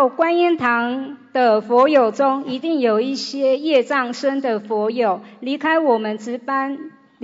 后观音堂的佛友中，一定有一些业障深的佛友，离开我们值班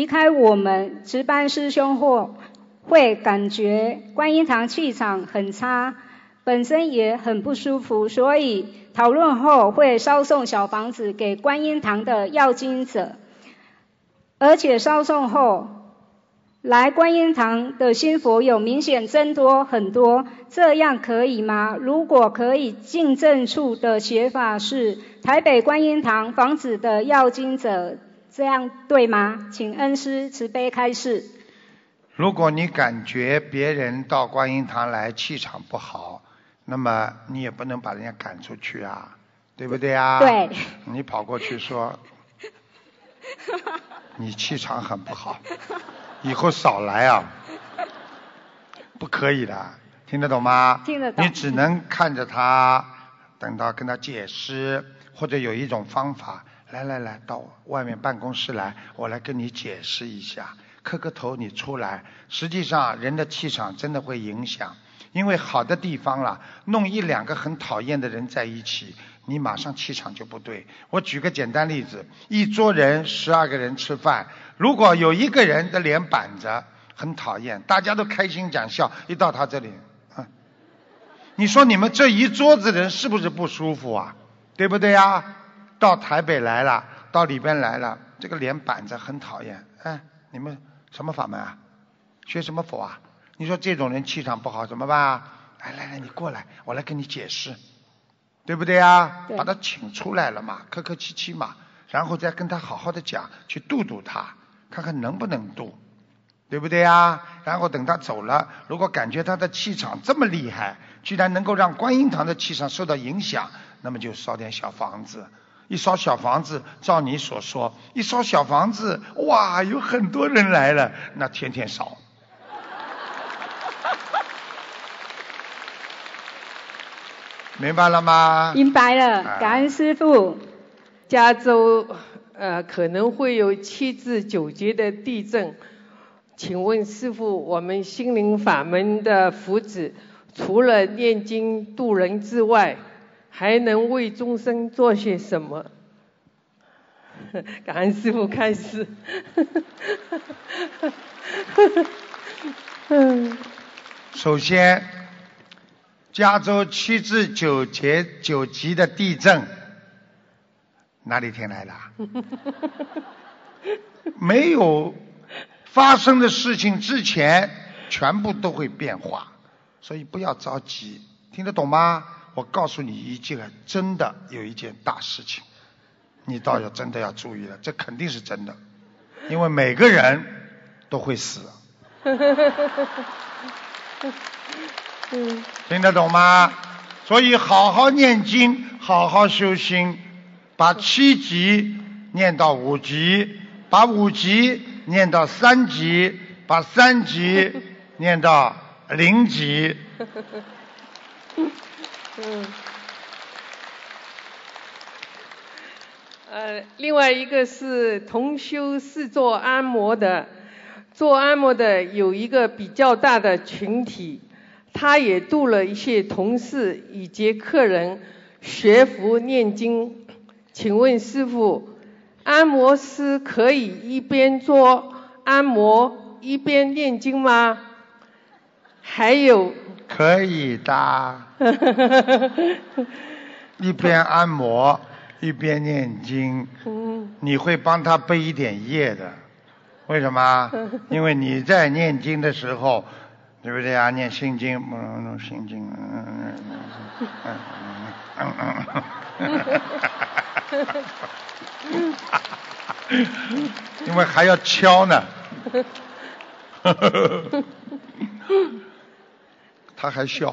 师兄后，会感觉观音堂气场很差，本身也很不舒服，所以讨论后会烧送小房子给观音堂的要经者，而且烧送后来观音堂的新佛友明显增多很多，这样可以吗？如果可以，进正处的写法是台北观音堂房子的要经者，这样对吗？请恩师慈悲开示。 如果你感觉别人到观音堂来气场不好，那么你也不能把人家赶出去啊，对不对啊？ 对。 你跑过去说你气场很不好，以后少来啊，不可以的，听得懂吗？ 听得懂。 你只能看着他，等到跟他解释，或者有一种方法，来，到外面办公室来，我来跟你解释一下，磕个头你出来。实际上人的气场真的会影响，因为好的地方啦，弄一两个很讨厌的人在一起，你马上气场就不对。我举个简单例子，一桌人12个人吃饭，如果有一个人的脸板着很讨厌，大家都开心讲笑，一到他这里你说你们这一桌子人是不是不舒服啊？对不对啊？到台北来了，到里边来了，这个脸板着很讨厌，你们什么法门啊？学什么佛啊？你说这种人气场不好怎么办啊？来，你过来，我来跟你解释，对不对啊？把他请出来了嘛，客客气气嘛，然后再跟他好好的讲，去度他，看看能不能度，对不对啊？然后等他走了，如果感觉他的气场这么厉害，居然能够让观音堂的气场受到影响，那么就烧点小房子。一烧小房子，照你所说，一烧小房子，哇，有很多人来了，那天天烧。明白了吗？ 明白了，感恩师父。 加州可能会有7至9级的地震，请问师父，我们心灵法门的福祉，除了念经度人之外，还能为众生做些什么？感恩师父开示。 首先，加州7至9级的地震，哪里听来的？没有发生的事情之前，全部都会变化，所以不要着急，听得懂吗？我告诉你一件，真的有一件大事情，你倒要真的要注意了，这肯定是真的，因为每个人都会死。听得懂吗？所以好好念经，好好修心，把7级念到5级，把5级念到3级，把3级念到0级。 另外一个是同修是做按摩的，做按摩的有一个比较大的群体，他也度了一些同事以及客人学佛念经。请问师父，按摩师可以一边做按摩一边念经吗？还有可以的。一边按摩一边念经，你会帮他背一点业的。为什么？因为你在念经的时候，对不对啊？念心经，心经，因为还要敲呢。他还笑。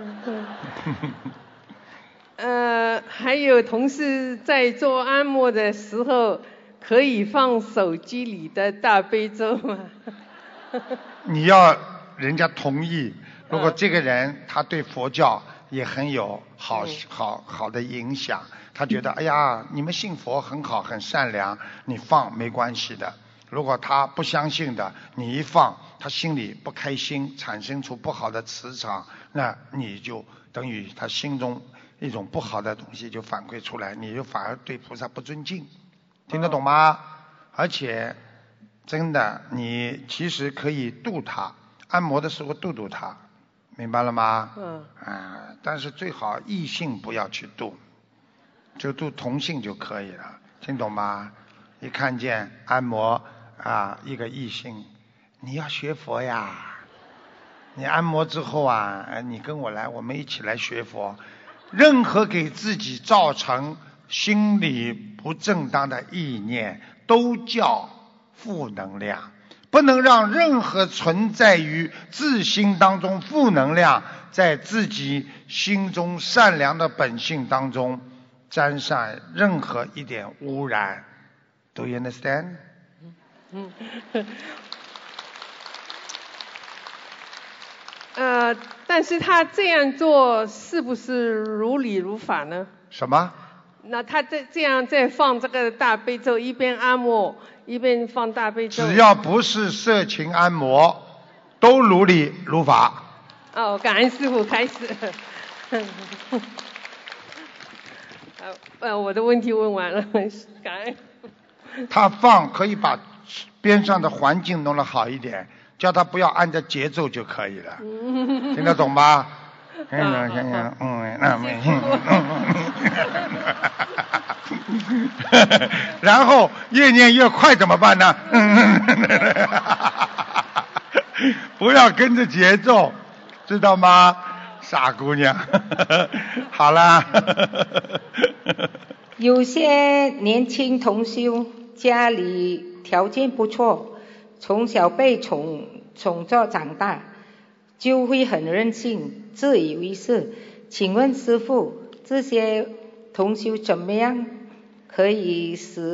还有同事在做按摩的时候，可以放手机里的大悲咒吗？ 你要人家同意。如果这个人他对佛教也很有好的影响，他觉得哎呀，你们信佛很好，很善良，你放没关系的。如果他不相信的，你一放，他心里不开心，产生出不好的磁场，那你就等于他心中一种不好的东西就反馈出来，你就反而对菩萨不尊敬，听得懂吗？而且真的，你其实可以度他，按摩的时候度他，明白了吗？但是最好异性不要去度，就度同性就可以了，听懂吗？一看见按摩一个异性，你要学佛呀，你按摩之后你跟我来，我们一起来学佛。任何给自己造成心理不正当的意念都叫负能量，不能让任何存在于自心当中负能量在自己心中善良的本性当中沾上任何一点污染。 Do you understand? 但是他这样做是不是如理如法呢？ 什么？ 那他这样在放这个大悲咒，一边按摩一边放大悲咒。 只要不是色情按摩，都如理如法。 感恩师父开始。我的问题问完了，感恩。 他放可以把边上的环境弄得好一点，叫他不要按着节奏就可以了，听得懂吗？然后越念越快怎么办呢？不要跟着节奏，知道吗？傻姑娘。好啦。 有些年轻同修家里条件不错，从小被宠着长大，就会很任性，自以为是。请问师父，这些同修怎么样可以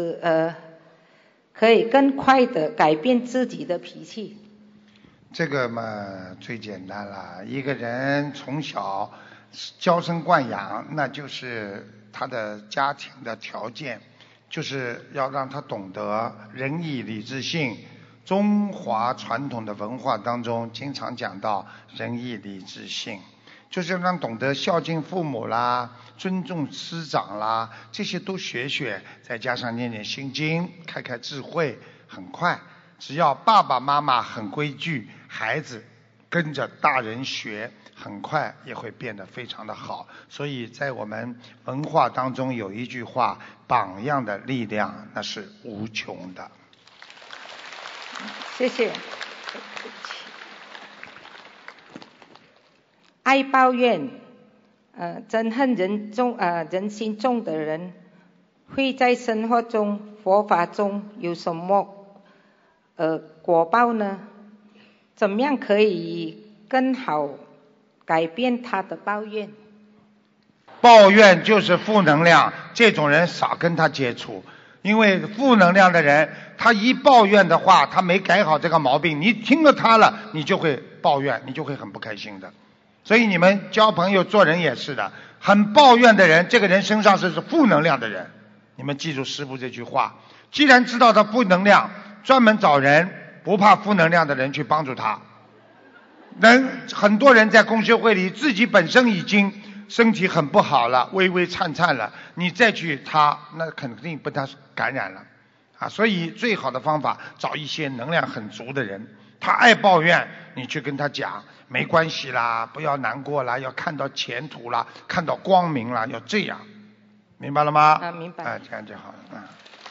更快的改变自己的脾气？ 这个嘛最简单了，一个人从小娇生惯养，那就是他的家庭的条件，就是要让他懂得仁义礼智信。中华传统的文化当中经常讲到仁义礼智信，就是要让懂得孝敬父母啦，尊重师长啦，这些都学学，再加上念念心经，开智慧，很快。只要爸爸妈妈很规矩，孩子跟着大人学，很快也会变得非常的好。所以在我们文化当中有一句话，榜样的力量那是无穷的。 谢谢。爱抱怨憎恨人心重的人，会在生活中佛法中有什么果报呢？怎么样可以更好改变他的抱怨？ 抱怨就是负能量，这种人少跟他接触，因为负能量的人，他一抱怨的话，他没改好这个毛病，你听了他了，你就会抱怨，你就会很不开心的。所以你们交朋友做人也是的，很抱怨的人，这个人身上是负能量的人。你们记住师父这句话，既然知道他负能量，专门找人不怕负能量的人去帮助他。很多人在公修会里自己本身已经身体很不好了，微微颤颤了，你再去他，那肯定被他感染了所以最好的方法，找一些能量很足的人，他爱抱怨，你去跟他讲没关系啦，不要难过啦，要看到前途啦，看到光明啦，要这样，明白了吗？ 明白。 这样就好了。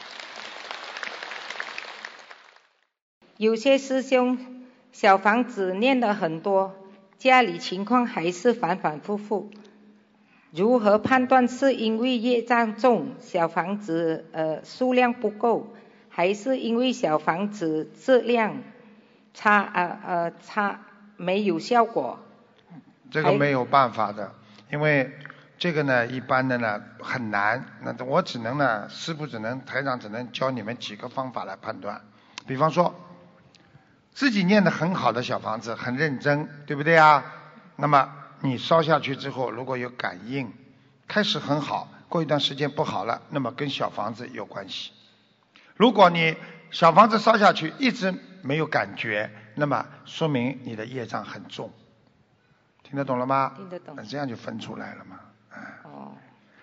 有些师兄小房子念了很多，家里情况还是反反复复，如何判断是因为业障重，小房子数量不够，还是因为小房子质量差没有效果？ 这个没有办法的，因为这个呢一般的呢很难，那我只能呢师父台长只能教你们几个方法来判断。比方说自己念得很好的小房子，很认真，对不对啊？那么你烧下去之后，如果有感应，开始很好，过一段时间不好了，那么跟小房子有关系。如果你小房子烧下去一直没有感觉，那么说明你的业障很重。听得懂了吗？ 听得懂。 这样就分出来了嘛。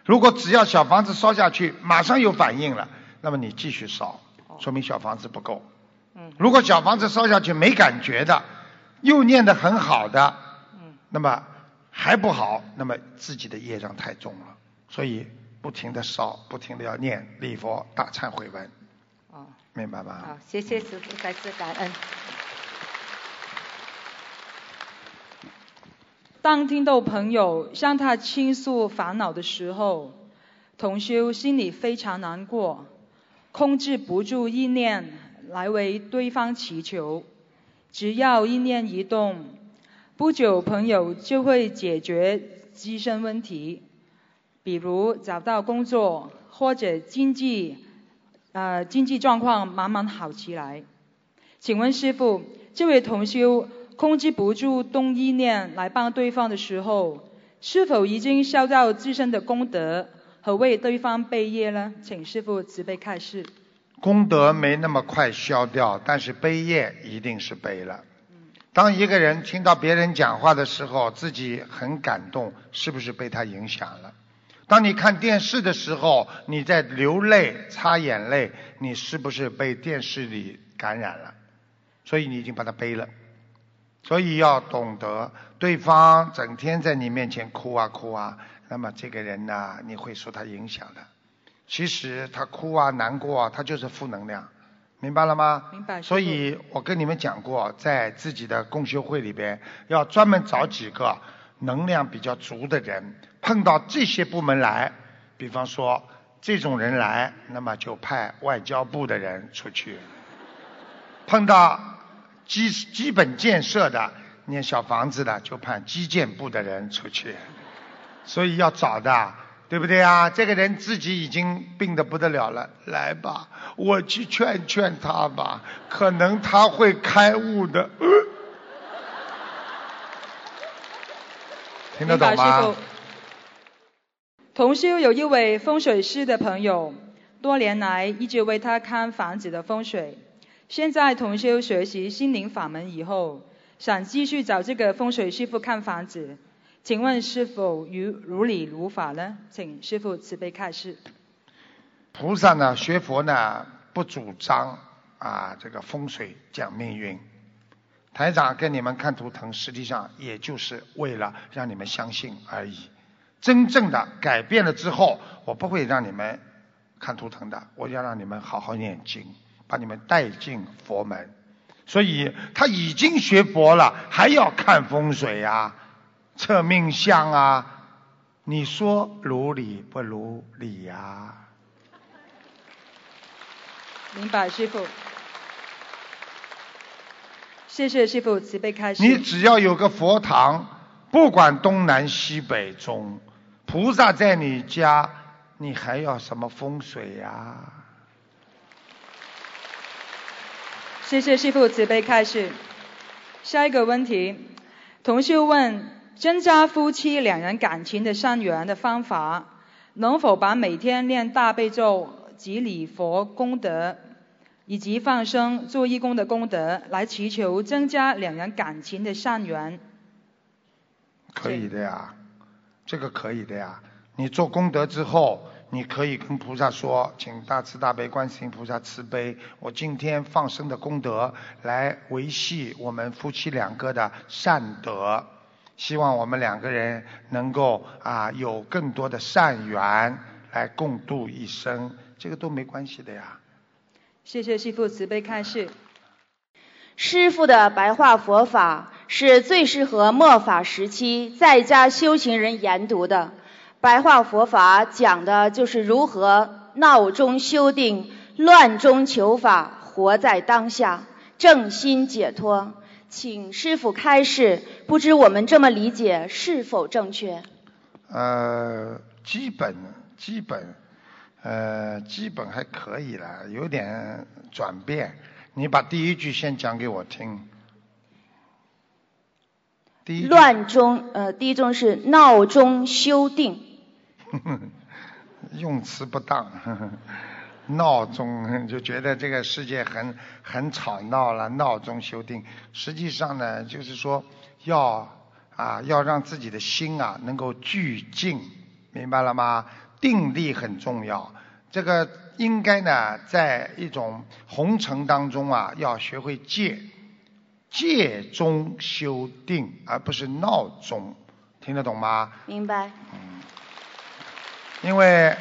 如果只要小房子烧下去马上有反应了，那么你继续烧，说明小房子不够。如果小房子烧下去没感觉的，又念得很好的，那么还不好，那么自己的业障太重了，所以不停的烧，不停的要念礼佛大忏悔文。明白吗？ 好，谢谢师父，再次感恩。 当听到朋友向他倾诉烦恼的时候，同修心里非常难过，控制不住意念来为对方祈求。只要意念一动，不久朋友就会解决自身问题，比如找到工作，或者经济状况慢慢好起来。请问师父，这位同修控制不住动意念来帮对方的时候，是否已经消掉自身的功德和为对方背业呢？请师父慈悲开示。 功德没那么快消掉，但是背业一定是背了。当一个人听到别人讲话的时候，自己很感动，是不是被他影响了？当你看电视的时候，你在流泪擦眼泪，你是不是被电视里感染了？所以你已经把它背了。所以要懂得，对方整天在你面前哭啊哭啊，那么这个人呢，你会受他影响的。其实他哭啊难过啊，他就是负能量，明白了吗？ 明白。 所以我跟你们讲过，在自己的共修会里边，要专门找几个能量比较足的人，碰到这些部门来，比方说这种人来，那么就派外交部的人出去。碰到基本建设的，念小房子的，就派基建部的人出去。所以要找的，对不对啊？这个人自己已经病得不得了了，来吧，我去劝劝他吧，可能他会开悟的。听得懂吗？ 同修有一位风水师的朋友，多年来一直为他看房子的风水。现在同修学习心灵法门以后，想继续找这个风水师傅看房子，请问是否如理如法呢？请师父慈悲开示。 菩萨呢，学佛呢，不主张这个风水讲命运。台长跟你们看图腾，实际上也就是为了让你们相信而已。真正的改变了之后，我不会让你们看图腾的，我要让你们好好念经，把你们带进佛门。所以他已经学佛了，还要看风水啊，测命相啊，你说如理不如理啊？ 明白师父，谢谢师父慈悲开示。 你只要有个佛堂，不管东南西北中，菩萨在你家，你还要什么风水呀？ 谢谢师父慈悲开示。下一个问题，同修问，增加夫妻两人感情的善缘的方法，能否把每天念大悲咒及礼佛功德，以及放生做义工的功德来祈求增加两人感情的善缘？ 可以的呀，这个可以的呀。你做功德之后，你可以跟菩萨说，请大慈大悲观世音菩萨慈悲，我今天放生的功德来维系我们夫妻两个的善德，希望我们两个人能够有更多的善缘来共度一生，这个都没关系的呀。 谢谢师父慈悲开示。 师父的白话佛法是最适合末法时期在家修行人研读的。白话佛法讲的就是如何闹中修定，乱中求法，活在当下，正心解脱。请师父开示，不知我们这么理解是否正确？ 基本还可以了，有点转变。你把第一句先讲给我听。 乱中，第一中是闹中修定。 用词不当，闹中就觉得这个世界很吵闹了，闹中修定。实际上呢，就是说要让自己的心能够聚静，明白了吗？ 定力很重要。这个应该呢，在一种红尘当中啊，要学会戒，戒中修定，而不是闹钟，听得懂吗？ 明白。 因为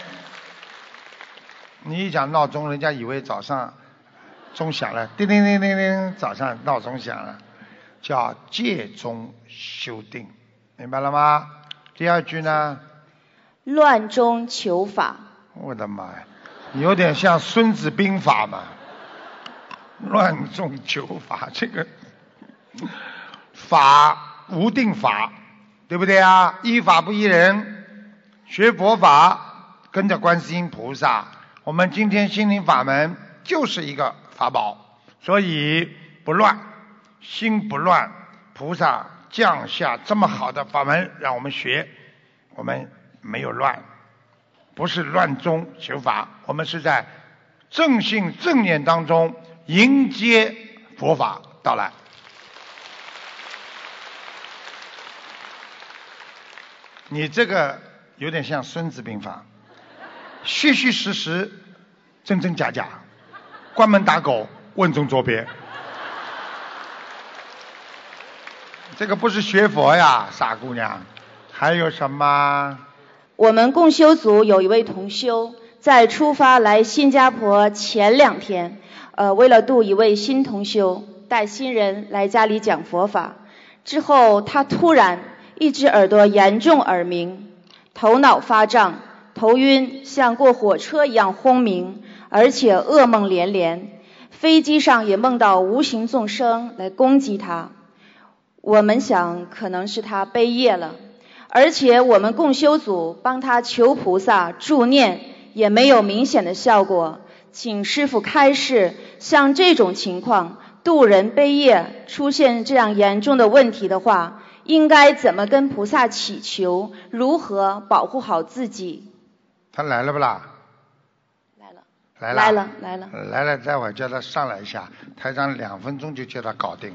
你一讲闹钟，人家以为早上钟响了，叮叮叮叮叮，早上闹钟响了，叫戒中修定，明白了吗？第二句呢？ 乱中求法。 我的妈呀，有点像《孙子兵法》嘛，乱中求法，这个法无定法，对不对啊？依法不依人，学佛法跟着观世音菩萨，我们今天心灵法门就是一个法宝，所以不乱，心不乱，菩萨降下这么好的法门让我们学，我们没有乱，不是乱中求法，我们是在正信正念当中迎接佛法到来。你这个有点像《孙子兵法》，虚虚实实，真真假假，关门打狗，问中捉鳖。这个不是学佛呀，傻姑娘。还有什么？ 我们共修组有一位同修，在出发来新加坡前2天，为了度一位新同修，带新人来家里讲佛法。之后他突然一只耳朵严重耳鸣，头脑发胀，头晕，像过火车一样轰鸣，而且噩梦连连。飞机上也梦到无形众生来攻击他。我们想可能是他背业了，而且我们共修组帮他求菩萨助念也没有明显的效果，请师父开示，像这种情况渡人背业出现这样严重的问题的话，应该怎么跟菩萨祈求，如何保护好自己？ 他来了不啦？ 来了， 来了，待会儿叫他上来一下，台长2分钟就叫他搞定了。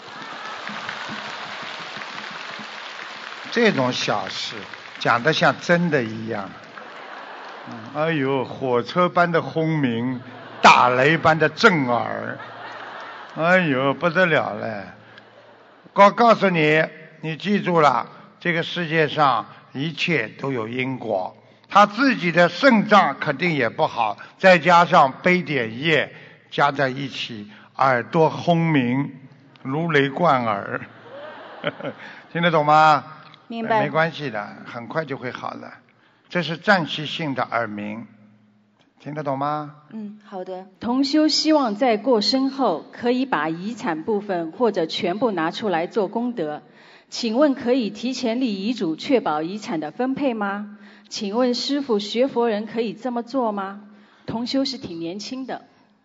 这种小事讲得像真的一样。哎呦，火车般的轰鸣，打雷般的震耳，哎呦不得了嘞！告诉你，你记住了，这个世界上一切都有因果。他自己的肾脏肯定也不好，再加上背点业加在一起，耳朵轰鸣，如雷贯耳。听得懂吗？ 明白。 没关系的，很快就会好的。这是暂时性的耳鸣，听得懂吗？ 好的。 同修希望在过身后可以把遗产部分或者全部拿出来做功德，请问可以提前立遗嘱确保遗产的分配吗？请问师父，学佛人可以这么做吗？同修是挺年轻的。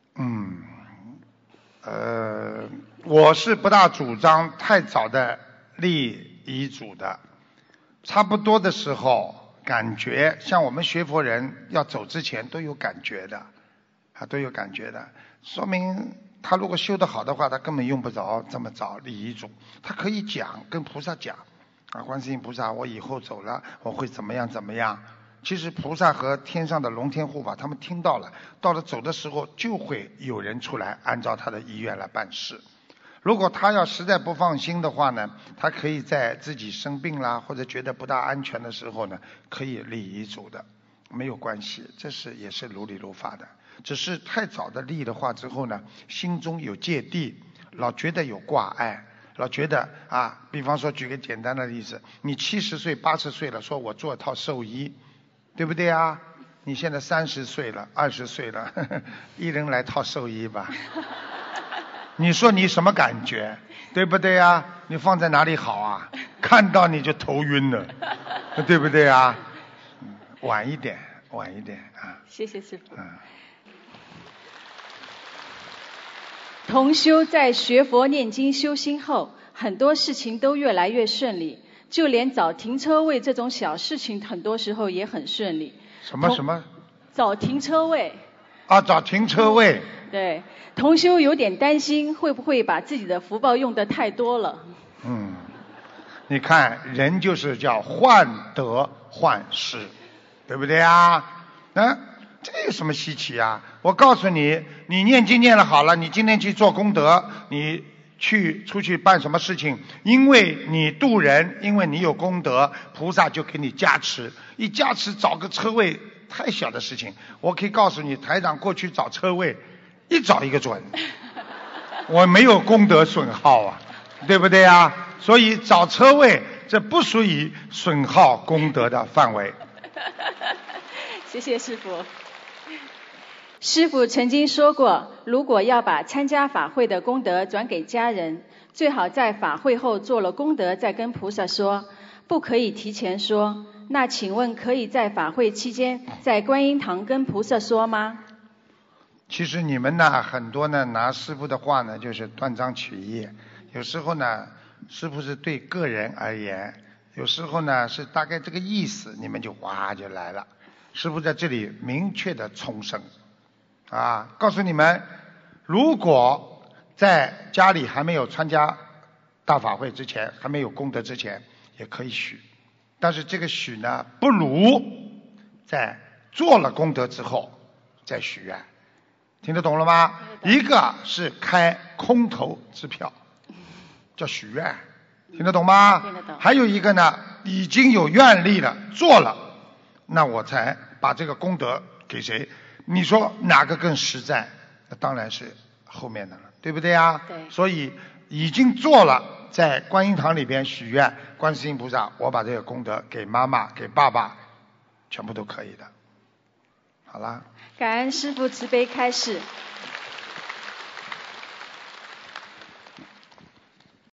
我是不大主张太早的立遗嘱的，差不多的时候感觉，像我们学佛人要走之前都有感觉的，都有感觉的，说明他如果修得好的话，他根本用不着这么早立遗嘱，他可以讲，跟菩萨讲观世音菩萨，我以后走了我会怎么样怎么样。其实菩萨和天上的龙天护法他们听到了，到了走的时候就会有人出来按照他的意愿来办事。如果他要实在不放心的话呢，他可以在自己生病啦或者觉得不大安全的时候呢，可以立遗嘱的，没有关系，这是也是如理如法的。只是太早的立的话之后呢，心中有芥蒂，老觉得有挂碍，老觉得比方说举个简单的例子，你70岁80岁了，说我做套寿衣，对不对啊？你现在30岁了20岁了，一人来套寿衣吧。你说你什么感觉，对不对啊？你放在哪里好啊？看到你就头晕了，对不对啊？晚一点啊。 谢谢师父。同修在学佛念经修心后，很多事情都越来越顺利，就连找停车位这种小事情很多时候也很顺利。 什么？ 找停车位。 找停车位。 对，同修有点担心会不会把自己的福报用得太多了。你看人就是叫患得患失，对对不对啊？这有什么稀奇啊？我告诉你，你念经念了好了，你今天去做功德，你出去办什么事情，因为你渡人，因为你有功德，菩萨就给你加持。一加持找个车位太小的事情，我可以告诉你，台长过去找车位一找一个准，我没有功德损耗啊，对不对啊？所以找车位这不属于损耗功德的范围。 谢谢师父。师父曾经说过，如果要把参加法会的功德转给家人，最好在法会后做了功德再跟菩萨说，不可以提前说。那请问可以在法会期间在观音堂跟菩萨说吗？ 其实你们呢，很多呢拿师父的话呢就是断章取义，有时候呢师父是对个人而言，有时候呢是大概这个意思，你们就哇就来了。师父在这里明确的重申告诉你们，如果在家里还没有参加大法会之前，还没有功德之前，也可以许，但是这个许呢，不如在做了功德之后再许愿。听得懂了吗？一个是开空头支票，叫许愿，听得懂吗？ 听得懂。 还有一个呢，已经有愿力了，做了，那我才把这个功德给谁？你说哪个更实在？那当然是后面的了，对不对啊？ 对。 所以已经做了，在观音堂里边许愿，观世音菩萨，我把这个功德给妈妈、给爸爸，全部都可以的。好啦。 感恩师父慈悲开示。